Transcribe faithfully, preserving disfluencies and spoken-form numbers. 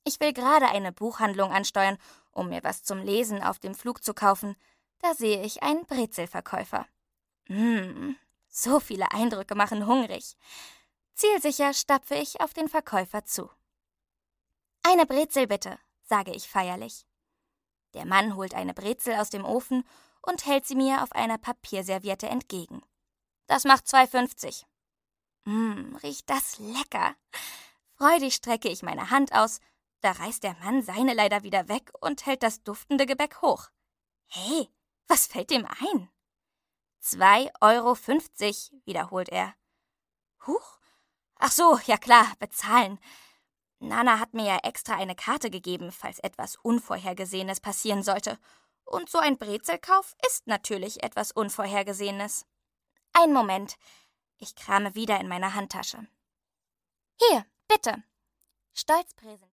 Ich will gerade eine Buchhandlung ansteuern, um mir was zum Lesen auf dem Flug zu kaufen. Da sehe ich einen Brezelverkäufer. Hm, so viele Eindrücke machen hungrig. Zielsicher stapfe ich auf den Verkäufer zu. »Eine Brezel bitte«, sage ich feierlich. Der Mann holt eine Brezel aus dem Ofen und hält sie mir auf einer Papierserviette entgegen. »Das macht zwei fünfzig.« Mmm, riecht das lecker. Freudig strecke ich meine Hand aus, da reißt der Mann seine leider wieder weg und hält das duftende Gebäck hoch. »Hey, was fällt dem ein?« »Zwei Euro fünfzig«, wiederholt er. »Huch, ach so, ja klar, bezahlen. Nana hat mir ja extra eine Karte gegeben, falls etwas Unvorhergesehenes passieren sollte. Und so ein Brezelkauf ist natürlich etwas Unvorhergesehenes. Einen Moment, ich krame wieder in meiner Handtasche. Hier, bitte.« Stolz präsentiert